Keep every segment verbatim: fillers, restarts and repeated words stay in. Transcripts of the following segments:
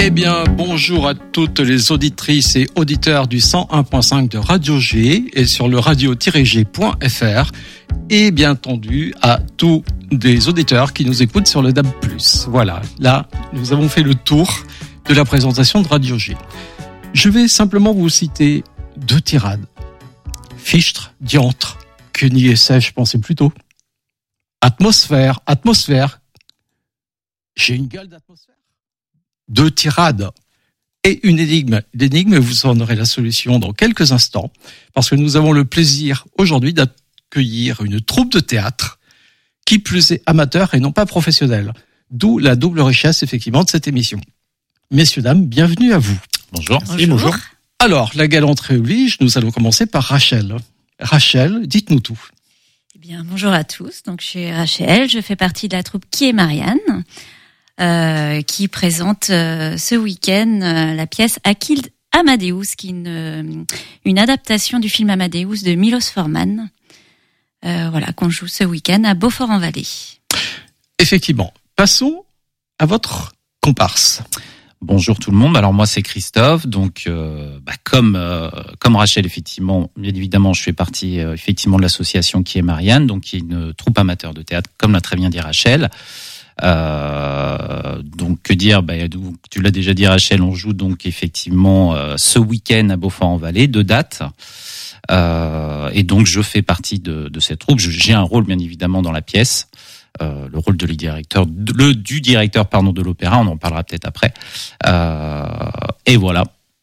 Eh bien, bonjour à toutes les auditrices et auditeurs du cent un point cinq de Radio G et sur le radio tiret g point f r et bien entendu à tous les auditeurs qui nous écoutent sur le D A B plus. Voilà, là, nous avons fait le tour de la présentation de Radio G. Je vais simplement vous citer deux tirades. Fichtre, diantre, que n'y sais-je, pensais plutôt. Atmosphère, atmosphère. J'ai une gueule d'atmosphère. Deux tirades et une énigme. L'énigme, vous en aurez la solution dans quelques instants, parce que nous avons le plaisir aujourd'hui d'accueillir une troupe de théâtre, qui plus est amateur et non pas professionnelle. D'où la double richesse, effectivement, de cette émission. Messieurs, dames, bienvenue à vous. Bonjour. Bonjour. bonjour. Alors, la galanterie oblige, nous allons commencer par Rachel. Rachel, dites-nous tout. Eh bien, bonjour à tous. Donc, je suis Rachel, je fais partie de la troupe Qui est Marianne, euh, qui présente euh, ce week-end euh, la pièce Achille Amadeus, qui est une, euh, une adaptation du film Amadeus de Milos Forman. Euh, voilà, qu'on joue ce week-end à Beaufort-en-Vallée. Effectivement. Passons à votre comparse. Bonjour tout le monde. Alors moi c'est Christophe. Donc euh, bah, comme euh, comme Rachel effectivement, bien évidemment, je fais partie euh, effectivement de l'association Qui est Marianne, donc qui est une troupe amateur de théâtre, comme l'a très bien dit Rachel. Euh, donc que dire, bah, tu l'as déjà dit Rachel, on joue donc effectivement euh, ce week-end à Beaufort-en-Vallée, deux dates. Euh, et donc je fais partie de, de cette troupe. J'ai un rôle bien évidemment dans la pièce. Euh, le rôle de le directeur, le du directeur pardon de l'opéra, on en parlera peut-être après. Euh, et voilà.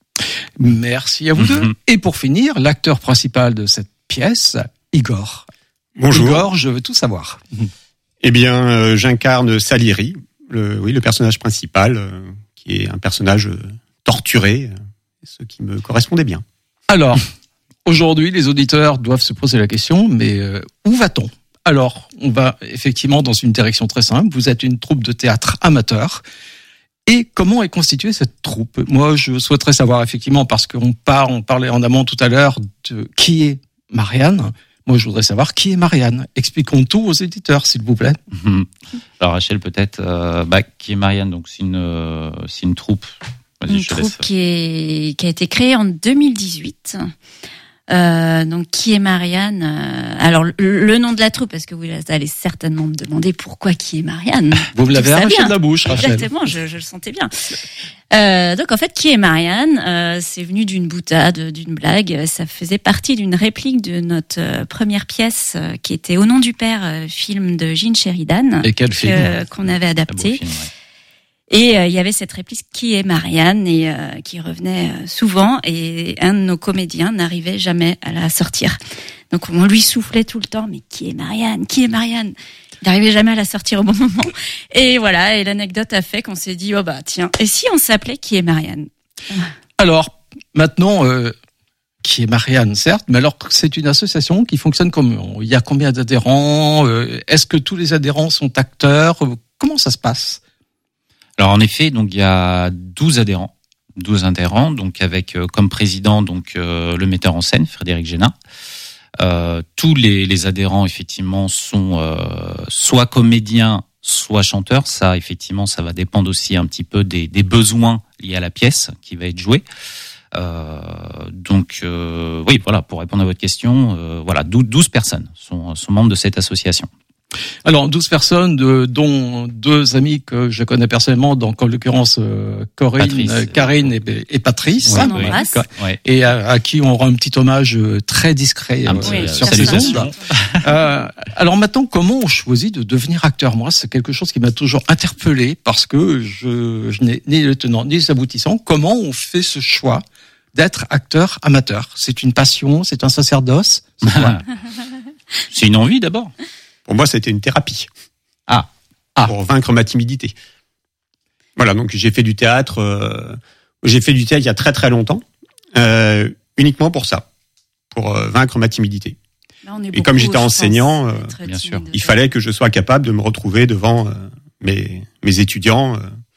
Merci à vous mm-hmm. deux. Et pour finir, l'acteur principal de cette pièce, Igor. Bonjour. Igor, je veux tout savoir. Eh bien, euh, j'incarne Salieri, le, oui, le personnage principal, euh, qui est un personnage euh, torturé, euh, ce qui me correspondait bien. Alors, aujourd'hui, les auditeurs doivent se poser la question, mais euh, où va-t-on ? Alors, on va effectivement dans une direction très simple. Vous êtes une troupe de théâtre amateur. Et comment est constituée cette troupe ? Moi, je souhaiterais savoir effectivement, parce qu'on part, on parlait en amont tout à l'heure de qui est Marianne. Moi, je voudrais savoir qui est Marianne. Expliquons tout aux éditeurs, s'il vous plaît. Mmh. Alors, Rachel, peut-être, euh, bah, qui est Marianne ? Donc, c'est une, euh, c'est une troupe. Vas-y, une je troupe laisse. qui est qui a été créée en deux mille dix-huit. Euh, donc qui est Marianne euh, Alors le, le nom de la troupe, parce que vous allez certainement me demander pourquoi qui est Marianne. Vous me l'avez arraché de la bouche, Rachel. Exactement, je, je le sentais bien. Euh, donc en fait, qui est Marianne euh, C'est venu d'une boutade, d'une blague. Ça faisait partie d'une réplique de notre euh, première pièce euh, qui était Au nom du père, euh, film de Gene Sheridan. Et quel film euh, qu'on avait adapté. Film, ouais. Et euh, il y avait cette réplique qui est Marianne et euh, qui revenait euh, souvent, et un de nos comédiens n'arrivait jamais à la sortir. Donc on lui soufflait tout le temps, mais qui est Marianne ? Qui est Marianne ? Il n'arrivait jamais à la sortir au bon moment. Et voilà, et l'anecdote a fait qu'on s'est dit, oh bah tiens, et si on s'appelait Qui est Marianne ? Alors, maintenant, euh, Qui est Marianne, certes, mais alors c'est une association qui fonctionne comme... Il y a combien d'adhérents ? Est-ce que tous les adhérents sont acteurs ? Comment ça se passe ? Alors en effet, donc il y a douze adhérents, douze adhérents, donc avec euh, comme président donc euh, le metteur en scène Frédéric Génin. Euh, tous les, les adhérents effectivement sont euh, soit comédiens, soit chanteurs. Ça effectivement, ça va dépendre aussi un petit peu des, des besoins liés à la pièce qui va être jouée. Euh, donc euh, oui, voilà, pour répondre à votre question, euh, voilà, douze personnes sont, sont membres de cette association. Alors, douze personnes, de, dont deux amis que je connais personnellement, donc en l'occurrence euh, Corinne, Patrice, euh, Karine et, et Patrice, ouais, oui. ouais. et à, à qui on rend un petit hommage très discret euh, oui, sur ces ondes. euh, alors maintenant, comment on choisit de devenir acteur ? Moi, c'est quelque chose qui m'a toujours interpellé, parce que je, je n'ai ni le tenant ni les aboutissants. Comment on fait ce choix d'être acteur amateur ? C'est une passion, c'est un sacerdoce, c'est quoi ? C'est une envie d'abord. Pour moi, ça a été une thérapie. Ah. ah. Pour vaincre ma timidité. Voilà, donc j'ai fait du théâtre. Euh, j'ai fait du théâtre il y a très très longtemps, euh, uniquement pour ça, pour euh, vaincre ma timidité. Là, on est Et comme j'étais pense, enseignant, euh, bien sûr, il fallait que je sois capable de me retrouver devant euh, mes mes étudiants euh,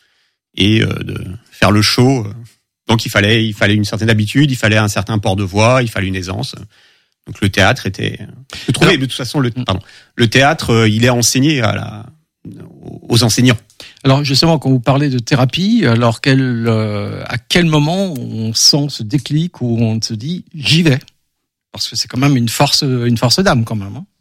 et euh, de faire le show. Donc il fallait il fallait une certaine habitude, il fallait un certain port de voix, il fallait une aisance. Donc le théâtre était. Je trouvais de toute façon le pardon le théâtre il est enseigné à la aux enseignants. Alors justement, quand vous parlez de thérapie, alors quel, euh, à quel moment on sent ce déclic où on se dit j'y vais? Parce que c'est quand même une force, une force d'âme quand même. Hein.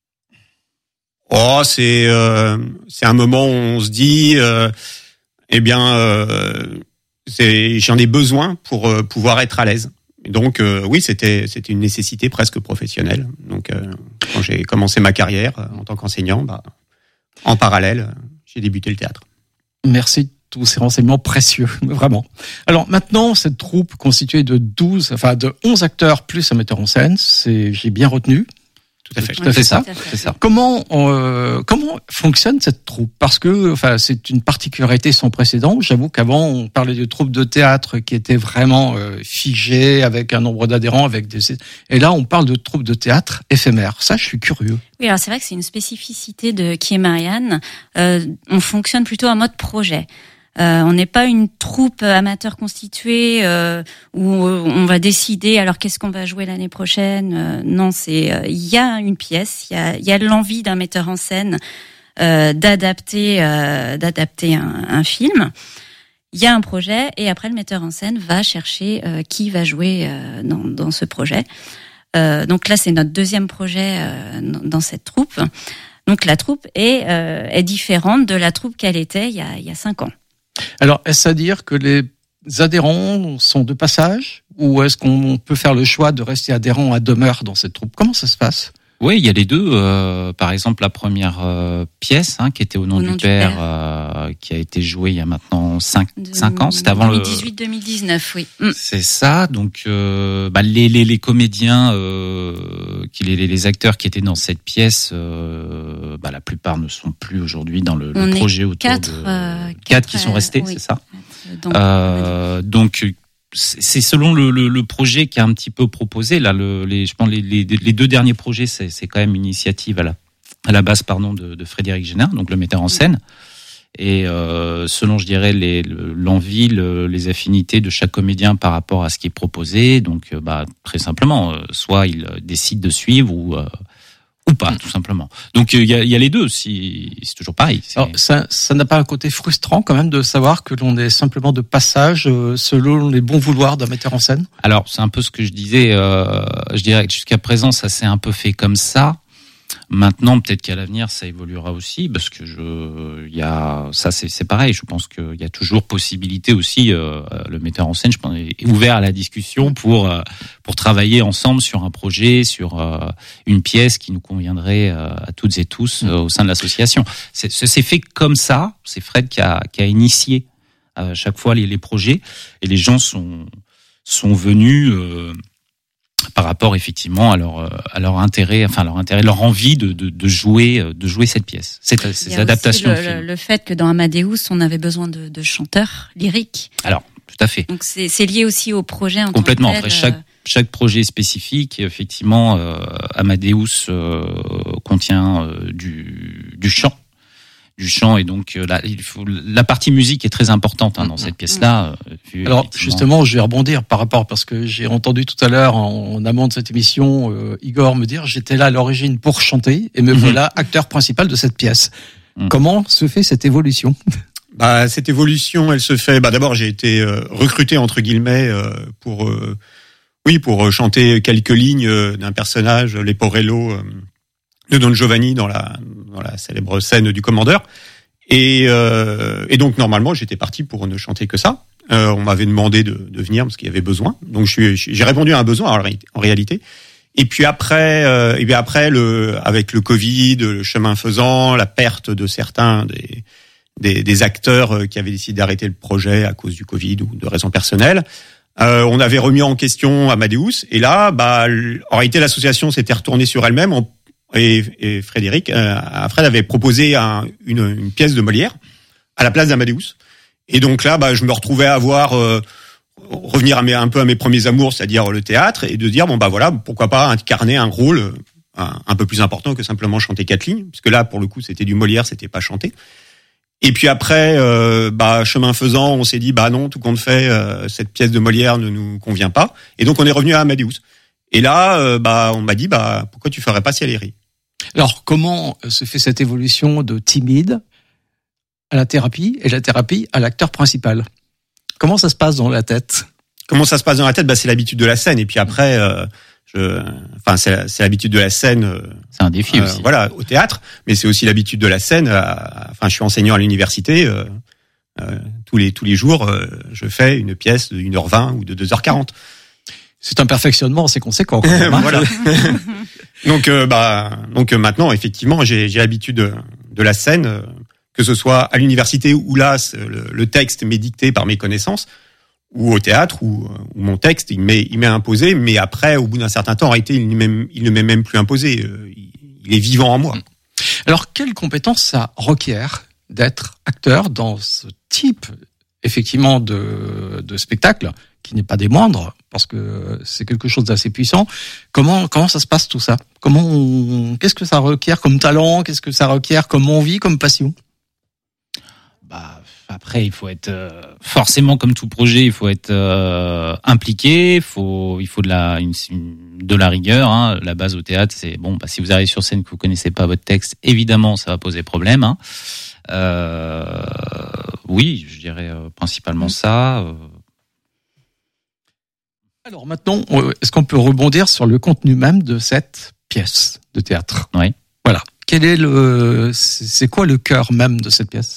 Oh, c'est euh, c'est un moment où on se dit, euh, eh bien, euh, c'est, j'en ai besoin pour euh, pouvoir être à l'aise. Donc euh, oui, c'était c'était une nécessité presque professionnelle. Donc euh, quand j'ai commencé ma carrière euh, en tant qu'enseignant, bah, en parallèle, euh, j'ai débuté le théâtre. Merci de tous ces renseignements précieux, vraiment. Alors maintenant, cette troupe constituée de douze, enfin de onze acteurs plus un metteur en scène, c'est j'ai bien retenu. Tout à fait. Tout à fait ça. C'est ça. Comment euh, comment fonctionne cette troupe? Parce que enfin c'est une particularité sans précédent. J'avoue qu'avant on parlait de troupe de théâtre qui était vraiment euh, figée avec un nombre d'adhérents, avec des et là on parle de troupe de théâtre éphémère. Ça, je suis curieux. Oui, alors c'est vrai que c'est une spécificité de Qui est Marianne. Euh, on fonctionne plutôt en mode projet. Euh, on n'est pas une troupe amateur constituée euh, où on va décider alors qu'est-ce qu'on va jouer l'année prochaine. Euh, non, c'est il euh, y a une pièce, il y a il y a l'envie d'un metteur en scène euh, d'adapter euh, d'adapter un, un film. Il y a un projet et après le metteur en scène va chercher euh, qui va jouer euh, dans dans ce projet. Euh, donc là, c'est notre deuxième projet euh, dans cette troupe. Donc la troupe est euh, est différente de la troupe qu'elle était il y a il y a cinq ans. Alors, est-ce à dire que les adhérents sont de passage ou est-ce qu'on peut faire le choix de rester adhérent à demeure dans cette troupe? Comment ça se passe? Oui, il y a les deux. Euh, par exemple, la première euh, pièce hein, qui était au nom, Au du, nom du père, père. Euh, qui a été jouée il y a maintenant cinq De, ans. C'était avant deux mille dix-huit deux mille dix-neuf, oui. le. C'est ça. Donc, euh, bah, les, les, les comédiens, euh, qui, les, les acteurs qui étaient dans cette pièce, euh, bah, la plupart ne sont plus aujourd'hui dans le, le projet autour quatre, de euh, quatre, quatre qui sont euh, restés, oui. c'est ça. Donc, Euh, donc c'est selon le, le, le projet qui est un petit peu proposé. Là, le, les, je pense les, les, les deux derniers projets, c'est, c'est quand même une initiative à la, à la base, pardon, de, de Frédéric Génin, donc le metteur en scène. Et euh, selon, je dirais, les, l'envie, le, les affinités de chaque comédien par rapport à ce qui est proposé. Donc, bah, très simplement, soit il décide de suivre ou euh, ou pas, tout simplement. Donc il y a, y a les deux. Si c'est toujours pareil. C'est... Alors, ça, ça n'a pas un côté frustrant quand même de savoir que l'on est simplement de passage euh, selon les bons vouloirs d'un metteur en scène? Alors c'est un peu ce que je disais. Euh, je dirais que jusqu'à présent ça s'est un peu fait comme ça. Maintenant, peut-être qu'à l'avenir, ça évoluera aussi, parce que je, il y a, ça c'est, c'est pareil. Je pense qu'il y a toujours possibilité aussi. Euh, le metteur en scène, je pense, est ouvert à la discussion pour euh, pour travailler ensemble sur un projet, sur euh, une pièce qui nous conviendrait euh, à toutes et tous euh, au sein de l'association. C'est, c'est fait comme ça. C'est Fred qui a qui a initié à chaque fois les, les projets, et les gens sont sont venus. Euh, par rapport effectivement à leur à leur intérêt, enfin leur intérêt, leur envie de de, de jouer de jouer cette pièce, cette, ces adaptations. Le, de film. le, le fait que dans Amadeus, on avait besoin de, de chanteurs lyriques. Alors tout à fait. Donc c'est, c'est lié aussi au projet en complètement. tant que tel, Après chaque chaque projet spécifique, effectivement, euh, Amadeus euh, contient euh, du du chant. du chant et donc là il faut la partie musique est très importante hein, dans cette pièce là. Alors justement je vais rebondir par rapport parce que j'ai entendu tout à l'heure en, en amont de cette émission euh, Igor me dire j'étais là à l'origine pour chanter et me mm-hmm. voilà acteur principal de cette pièce. Mm. Comment se fait cette évolution? Bah cette évolution elle se fait bah d'abord j'ai été euh, recruté entre guillemets euh, pour euh, oui pour chanter quelques lignes euh, d'un personnage Leporello euh, de Don Giovanni dans la dans la célèbre scène du commandeur et euh, et donc normalement j'étais parti pour ne chanter que ça. Euh, on m'avait demandé de de venir parce qu'il y avait besoin. Donc je suis j'ai répondu à un besoin en réalité. Et puis après euh, et bien après le avec le Covid, le chemin faisant, la perte de certains des des des acteurs qui avaient décidé d'arrêter le projet à cause du Covid ou de raisons personnelles. Euh, on avait remis en question Amadeus et là bah en réalité l'association s'était retournée sur elle-même en Et, et Frédéric, euh, Fred avait proposé un, une, une pièce de Molière à la place d'Amadeus. Et donc là, bah, je me retrouvais à voir euh, revenir à mes, un peu à mes premiers amours, c'est-à-dire le théâtre, et de dire bon bah voilà, pourquoi pas incarner un rôle un, un peu plus important que simplement chanter quatre lignes, parce que là pour le coup c'était du Molière, c'était pas chanté. Et puis après, euh, bah chemin faisant, on s'est dit bah non, tout compte fait, euh, cette pièce de Molière ne nous convient pas, et donc on est revenu à Amadeus. Et là, euh, bah on m'a dit bah pourquoi tu ferais pas Salieri? Alors, comment se fait cette évolution de timide à la thérapie et la thérapie à l'acteur principal. Comment ça se passe dans la tête ? Comment ça se passe dans la tête ? Bah, c'est l'habitude de la scène. Et puis après, euh, je, enfin, c'est, c'est l'habitude de la scène. Euh, c'est un défi euh, aussi. Voilà, au théâtre. Mais c'est aussi l'habitude de la scène. À, enfin, je suis enseignant à l'université. Euh, euh, tous les tous les jours, euh, je fais une pièce de une heure vingt ou de deux heures quarante. C'est un perfectionnement assez conséquent. Quand même, hein. Voilà. donc, euh, bah, donc euh, maintenant, effectivement, j'ai, j'ai l'habitude de, de la scène, euh, que ce soit à l'université où là, le, le texte m'est dicté par mes connaissances, ou au théâtre où, où mon texte il m'est, il m'est imposé, mais après, au bout d'un certain temps, en réalité, il, ne il ne m'est même plus imposé. Euh, il, il est vivant en moi. Alors, quelles compétences ça requiert d'être acteur dans ce type, effectivement, de, de spectacle, qui n'est pas des moindres, parce que c'est quelque chose d'assez puissant. Comment comment ça se passe tout ça ? Comment on, qu'est-ce que ça requiert comme talent ? Qu'est-ce que ça requiert comme envie, comme passion ? Bah après il faut être euh, forcément comme tout projet, il faut être euh, impliqué, il faut il faut de la une, une, de la rigueur. Hein. La base au théâtre, c'est bon. Bah, si vous arrivez sur scène que vous connaissez pas votre texte, évidemment ça va poser problème. Hein. Euh, oui, je dirais euh, principalement ça. Euh, Alors maintenant, est-ce qu'on peut rebondir sur le contenu même de cette pièce de théâtre ? Oui. Voilà. Quel est le, c'est quoi le cœur même de cette pièce ?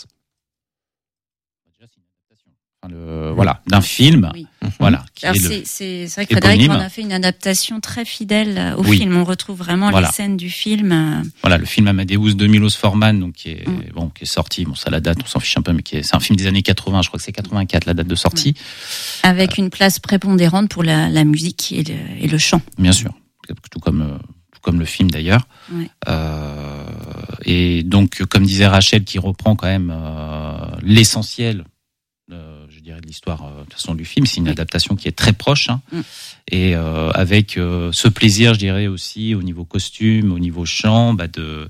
Enfin, le, voilà, d'un film. Oui. Voilà. Qui Alors est c'est, le, c'est, c'est vrai que Frédéric éponyme. en a fait une adaptation très fidèle au Oui. film. On retrouve vraiment Voilà. les scènes du film. Voilà, le film Amadeus de Milos Forman, donc qui est Mm. bon, qui est sorti. Bon, ça la date, on s'en fiche un peu, mais qui est, c'est un film des années quatre-vingts. Je crois que c'est quatre-vingt-quatre la date de sortie. Avec une place prépondérante pour la, la musique et le, et le chant. Bien sûr, tout comme euh, tout comme le film d'ailleurs. Ouais. Euh, et donc, comme disait Rachel, qui reprend quand même euh, l'essentiel, euh, je dirais, de l'histoire euh, de toute façon du film. C'est une Oui. adaptation qui est très proche, hein, Mm. et euh, avec euh, ce plaisir, je dirais aussi au niveau costume, au niveau chant, bah, de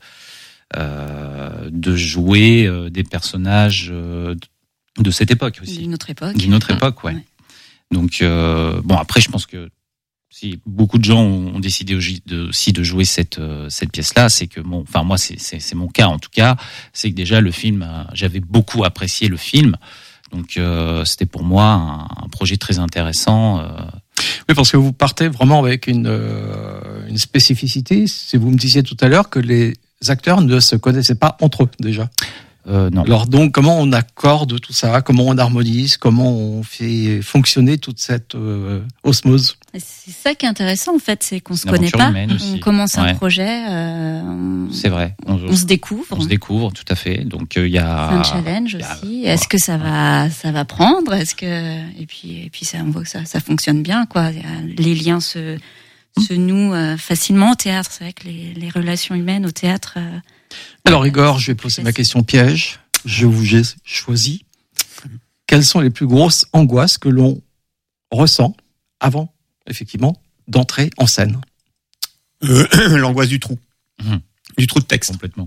euh, de jouer euh, des personnages euh, de cette époque aussi, D'une autre époque. d'une autre époque, ouais. Ouais. Donc euh, bon, après, je pense que si beaucoup de gens ont décidé aussi de, aussi de jouer cette euh, cette pièce-là, c'est que bon, enfin moi c'est c'est c'est mon cas en tout cas, c'est que déjà le film, a, j'avais beaucoup apprécié le film, donc euh, c'était pour moi un, un projet très intéressant. Euh, Oui, parce que vous partez vraiment avec une euh, une spécificité. Si vous me disiez tout à l'heure que les acteurs ne se connaissaient pas entre eux déjà. euh, non. Alors donc, comment on accorde tout ça ? Comment on harmonise ? Comment on fait fonctionner toute cette euh, osmose ? Et c'est ça qui est intéressant en fait, c'est qu'on se Une connaît aventure pas. humaine aussi. On commence un Ouais. projet, euh, on, C'est vrai. On, on se découvre. on se découvre, tout à fait. Donc il y a C'est un challenge y a- aussi. Est-ce que ça va, ça va prendre ? Est-ce que et puis et puis ça, on voit que ça, ça fonctionne bien quoi. Les liens se se nouent euh, facilement au théâtre. C'est vrai que les, les relations humaines au théâtre. Euh, Alors Igor, je vais poser ma question piège. Je vous ai choisi. Quelles sont les plus grosses angoisses que l'on ressent avant, effectivement, d'entrer en scène ? Euh, l'angoisse du trou, Mhm. du trou de texte. complètement.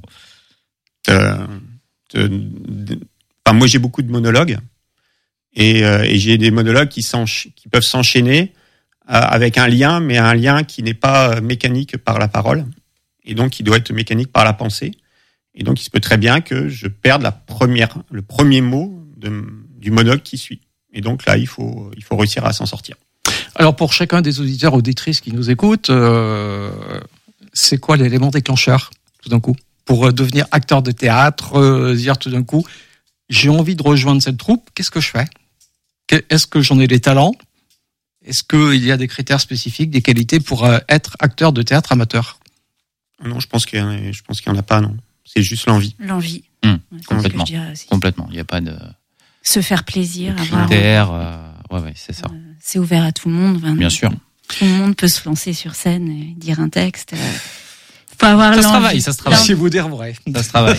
Euh, euh, de- enfin, moi, j'ai beaucoup de monologues et, euh, et j'ai des monologues qui, s'encha- qui peuvent s'enchaîner euh, avec un lien, mais un lien qui n'est pas mécanique par la parole et donc qui doit être mécanique par la pensée. Et donc, il se peut très bien que je perde la première, le premier mot de, du monologue qui suit. Et donc là, il faut, il faut réussir à s'en sortir. Alors pour chacun des auditeurs auditrices qui nous écoutent, euh, c'est quoi l'élément déclencheur tout d'un coup pour devenir acteur de théâtre, euh, dire tout d'un coup j'ai envie de rejoindre cette troupe, qu'est-ce que je fais ? Est-ce que j'en ai les talents ? Est-ce qu'il y a des critères spécifiques, des qualités pour euh, être acteur de théâtre amateur ? Non, je pense qu'il y en a, je pense qu'il y en a pas, non. C'est juste l'envie. L'envie. Mmh, Ouais, c'est ce que complètement. je dirais aussi. Complètement. Il n'y a pas de Se faire plaisir, avoir. critères. Euh, ouais, ouais, c'est ça. euh, c'est ouvert à tout le monde. Vraiment. Bien sûr. Tout le monde peut se lancer sur scène et dire un texte. Euh, faut avoir Ça se l'envie. travaille, ça se travaille. Si vous dire vrai. Ça se travaille.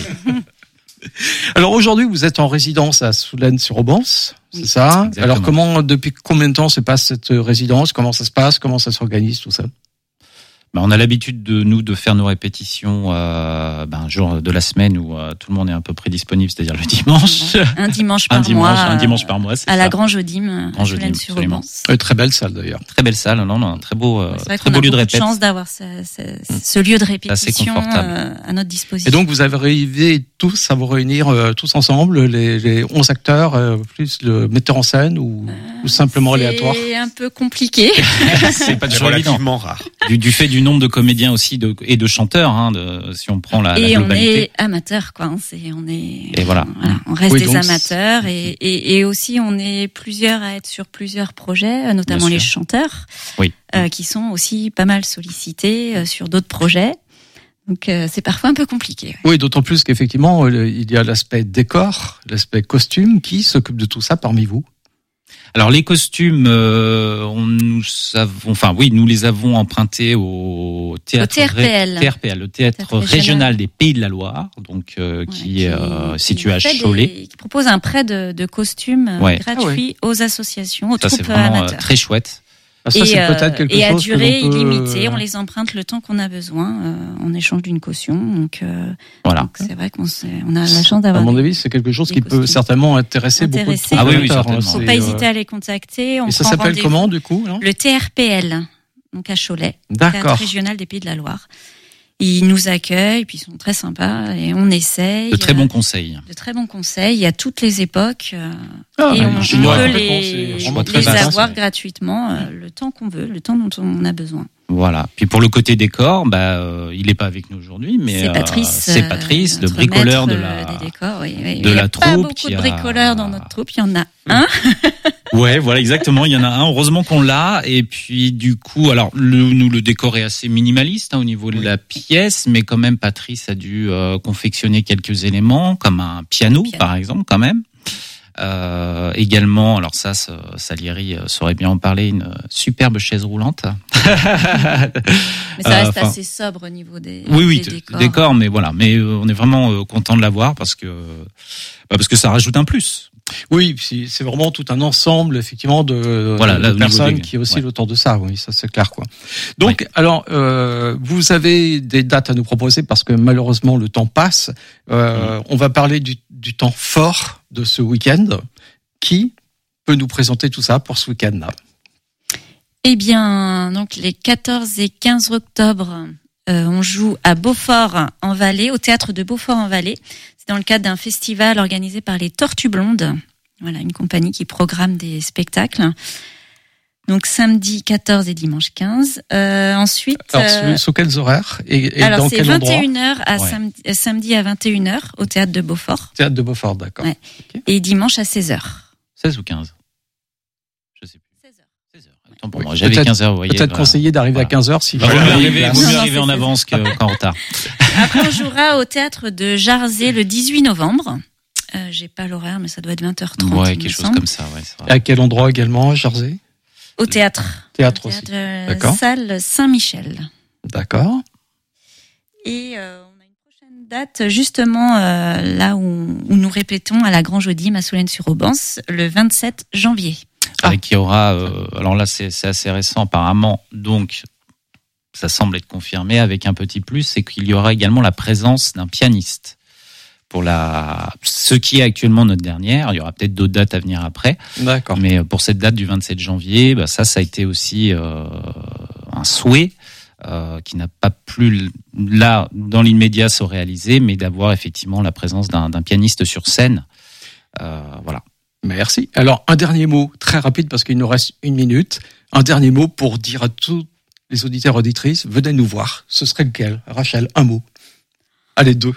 Alors aujourd'hui, vous êtes en résidence à Soulaine-sur-Aubance, c'est Oui, ça ? exactement. Alors comment, depuis combien de temps se passe cette résidence ? Comment ça se passe ? Comment ça s'organise tout ça ? Ben, on a l'habitude de nous de faire nos répétitions euh, ben, un jour de la semaine où euh, tout le monde est à peu près disponible, c'est-à-dire le dimanche. Un dimanche par un dimanche, mois. Un dimanche par mois, c'est à ça. la Grange Audim, Grange à Audim, absolument. Une très belle salle d'ailleurs. Très belle salle, non, non, un très beau, euh, C'est vrai très qu'on beau a lieu de beaucoup répète. de chance d'avoir ce, ce, ce lieu de répétition confortable. euh, à notre disposition. Et donc vous avez arrivé tous à vous réunir euh, tous ensemble, les, les onze acteurs, euh, plus le metteur en scène ou, Euh, ou simplement aléatoire? C'est un peu compliqué. C'est pas C'est toujours évident. relativement rare. Du, du fait du nombre de comédiens aussi de, et de chanteurs, hein, de, si on prend la, la Et on globalité. est amateurs, quoi. hein, C'est, on est. Et voilà. On reste Oui, des donc, amateurs et, et, et aussi on est plusieurs à être sur plusieurs projets, notamment Bien les sûr. chanteurs, Oui. euh, qui sont aussi pas mal sollicités euh, sur d'autres projets. Donc euh, c'est parfois un peu compliqué. ouais. Oui, d'autant plus qu'effectivement, euh, il y a l'aspect décor, l'aspect costume. Qui s'occupe de tout ça parmi vous? Alors les costumes, euh, on nous avons, enfin oui, nous les avons empruntés au théâtre Au T R P L. T R P L, le théâtre, Théâtre régional. régional des Pays de la Loire, donc euh, Ouais, qui est euh, qui situé à fait des- Cholet. qui propose un prêt de, de costumes euh, Ouais. gratuit aux associations, aux Ça c'est troupes vraiment euh, amateurs. très chouette. Ah, ça, et, c'est euh, peut-être quelque et à chose que durée l'on peut, illimitée, euh, on les emprunte le temps qu'on a besoin euh, en échange d'une caution. Donc, euh, Voilà. donc c'est vrai qu'on s'est- on a la chance À d'avoir. mon des- avis, c'est quelque chose des qui peut costumes. certainement intéresser, Intéresser. beaucoup de Ah oui, oui, amateurs, hein, certainement. Faut c'est, pas euh, hésiter à les contacter. On Et ça prend s'appelle rendez-vous. comment du coup là Le T R P L, donc à Cholet, Théâtre D'accord. régional des Pays de la Loire. Ils nous accueillent, puis ils sont très sympas et on essaye. De très euh, bons conseils. de très bons conseils. Il y a toutes les époques euh, Ah, et ouais, on, chinois, on peut complètement, les, c'est vraiment très les vaste, avoir ouais. gratuitement euh, le temps qu'on veut, le temps dont on a besoin. Voilà. Puis pour le côté décor, bah, euh, il est pas avec nous aujourd'hui, mais C'est euh, Patrice. c'est euh, Patrice, le notre bricoleur de maître, la. euh, des décors. Oui, oui. de Il y la a pas troupe beaucoup qui de a- bricoleurs dans notre troupe. Il y en a un. Ouais, voilà, exactement. Il y en a un. Heureusement qu'on l'a. Et puis, du coup, alors, le, nous, le décor est assez minimaliste hein, au niveau de la pièce, mais quand même, Patrice a dû euh, confectionner quelques éléments, comme un piano, piano. par exemple, quand même. Euh, également, alors ça, ça Salieri euh, saurait bien en parler, une superbe chaise roulante. Mais ça Euh, reste enfin, assez sobre au niveau des, Oui, oui, des t- décors. décor, mais voilà. Mais euh, on est vraiment euh, content de l'avoir parce que bah, parce que ça rajoute un plus. Oui, puis c'est vraiment tout un ensemble, effectivement, de, Voilà, de là, au niveau personnes des- qui est aussi ouais. autour de ça. Oui, ça c'est clair, quoi. Donc, alors, euh, vous avez des dates à nous proposer parce que malheureusement le temps passe. Euh, Mm. On va parler du, du temps fort de ce week-end. Qui peut nous présenter tout ça pour ce week-end-là? Eh bien, donc les quatorze et quinze octobre, euh, on joue à Beaufort-en-Vallée, au théâtre de Beaufort-en-Vallée. C'est dans le cadre d'un festival organisé par les Tortues Blondes. Voilà, une compagnie qui programme des spectacles. Donc samedi quatorze et dimanche quinze. Euh, ensuite, Alors, euh, sous, sous quels horaires et, et alors dans c'est quel vingt endroit? et une heures à Ouais. samedi, euh, samedi à vingt et une heures au théâtre de Beaufort Théâtre de Beaufort, d'accord. Ouais. et dimanche à seize heures. seize ou quinze? Je sais plus. seize heures. seize heures. Autant pour Oui. moi. J'avais Peut-être- quinze heures, vous voyez. Peut-être bah, conseillé d'arriver voilà. à quinze heures si bah, vous vaut mieux avez une arriver, place. vaut Non, mieux non, arriver c'est en seize avance que- qu'en retard. Après, on jouera au théâtre de Jarzé le dix-huit novembre. Euh, j'ai pas l'horaire, mais ça doit être vingt heures trente. Ouais, il me quelque chose semble. comme ça, ouais, c'est Et vrai. à quel endroit également, Jersey? Au théâtre. Théâtre Au aussi. théâtre, D'accord. Salle Saint-Michel. D'accord. Et euh, on a une prochaine date, justement, euh, là où, où nous répétons à la Grange Audim à Soulaine-sur-Aubance, le vingt-sept janvier. Ah. Avec qui aura, euh, alors là, c'est c'est assez récent, apparemment. Donc, ça semble être confirmé avec un petit plus, c'est qu'il y aura également la présence d'un pianiste. Pour la, ce qui est actuellement notre dernière, il y aura peut-être d'autres dates à venir après. D'accord. Mais pour cette date du vingt-sept janvier, bah ça, ça a été aussi euh, un souhait euh, qui n'a pas pu, là, dans l'immédiat, se réaliser, mais d'avoir effectivement la présence d'un d'un pianiste sur scène. Euh, voilà. Merci. Alors, un dernier mot, très rapide, parce qu'il nous reste une minute. Un dernier mot pour dire à tous les auditeurs et auditrices, venez nous voir. Ce serait lequel? Rachel, un mot. Allez, deux.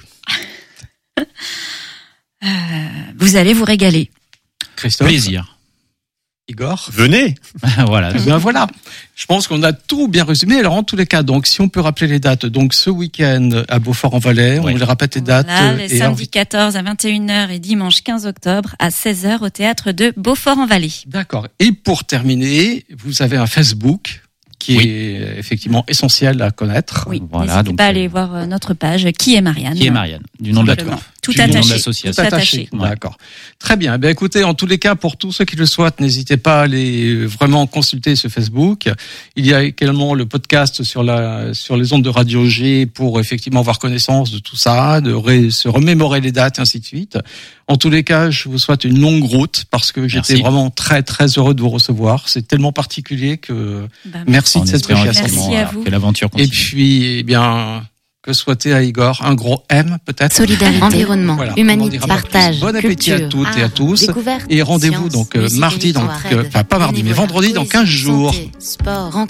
Euh, vous allez vous régaler. Christophe. Plaisir. Igor. Venez. Voilà. Eh bien voilà, je pense qu'on a tout bien résumé. Alors en tous les cas, donc si on peut rappeler les dates, donc ce week-end à Beaufort-en-Valais, Oui. on les répète les dates. Voilà, euh, le et samedi quatorze à vingt et une heures et dimanche quinze octobre à seize heures au théâtre de Beaufort-en-Vallée. D'accord. Et pour terminer, vous avez un Facebook qui Oui. est effectivement essentiel à connaître. Oui, Voilà, n'hésitez donc, pas à euh, aller voir euh, notre page Qui est Marianne. Qui est Marianne, du nom de la Simplement. troupe. Tout Du nom de attaché. l'association. Tout attaché. Ouais. D'accord. Très bien. Eh bien, écoutez, en tous les cas, pour tous ceux qui le souhaitent, n'hésitez pas à aller vraiment consulter ce Facebook. Il y a également le podcast sur la sur les ondes de Radio G pour effectivement avoir connaissance de tout ça, de ré, se remémorer les dates, ainsi de suite. En tous les cas, je vous souhaite une longue route parce que j'étais Merci. vraiment très très heureux de vous recevoir. C'est tellement particulier que Bah, merci En de cette espérant préciation. Merci effectivement, à vous. que l'aventure Et continue. puis, eh bien, que souhaiter à Igor un gros M peut-être. Solidarité, environnement, Voilà. humanité, On en dira pas plus. partage, Bon appétit culture, à toutes et à art, tous. découverte, Et rendez-vous science, donc euh, musique et mardi, donc histoire, euh, enfin pas mardi, mais bénévolat, vendredi dans cohésion, quinze jours. santé, sport,